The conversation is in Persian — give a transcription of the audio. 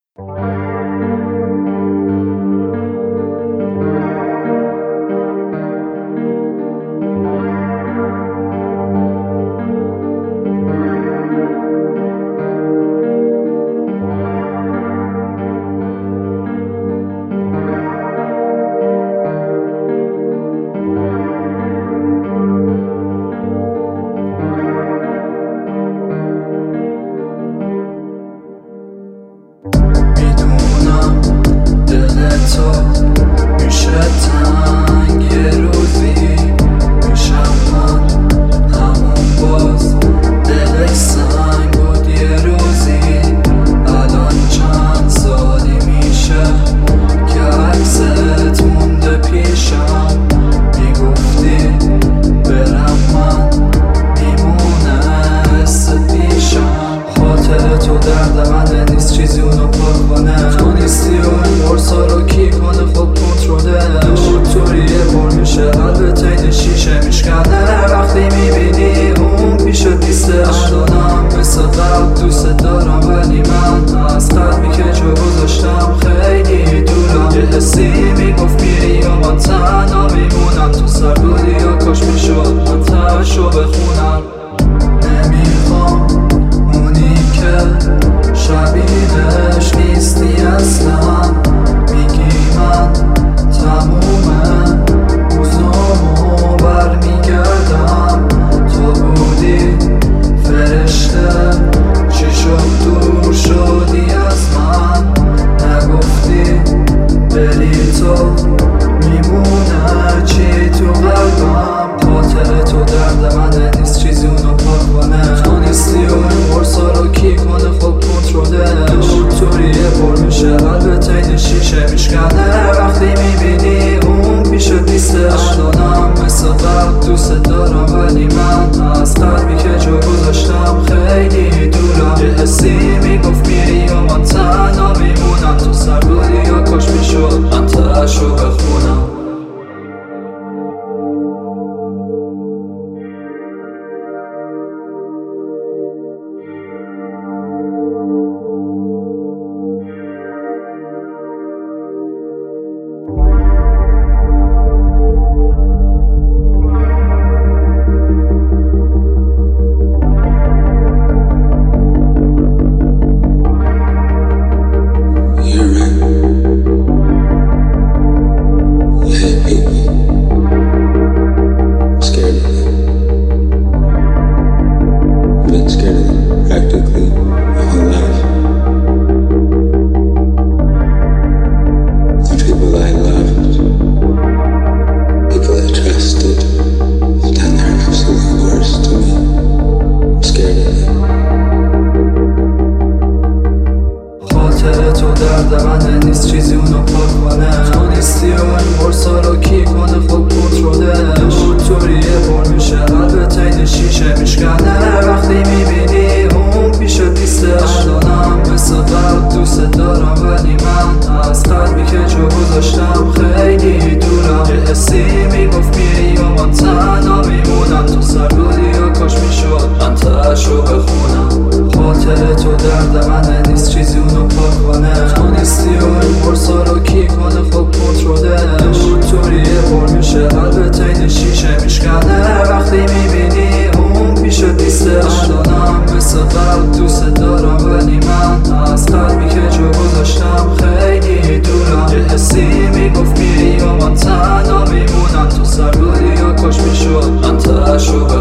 درد من نیست چیزی اونو پاک کنه. تو نیستی و این برسا رو کی کنه خوب کنترلش. طوریه پر میشه البته این شیشه میشکنه وقتی میبینی اون پیشت نیستش. الانم مثل قلب دوست دارم ولی من از قلبی که جا گذاشتم خیلی دورم. یه حسی میگفت میری و من تنها میمونم. تو سر بودی و کاش میشد من تاشو بخونم. خاطر تو درد من نیست چیزی اونو پاک کنه. تو نیستی و این برسا رو کی کنه خوب کنترلش. طوریه پر میشه البته این شیشه میشکنه وقتی میبینی اون پیشت نیستش. الانم مثل قلب دوست دارم ولی من از قلبی که جا گذاشتم خیلی دورم. یه حسی میگفت میری و من تنها میمونم. تو سر بودی و کاش میشد من تاشو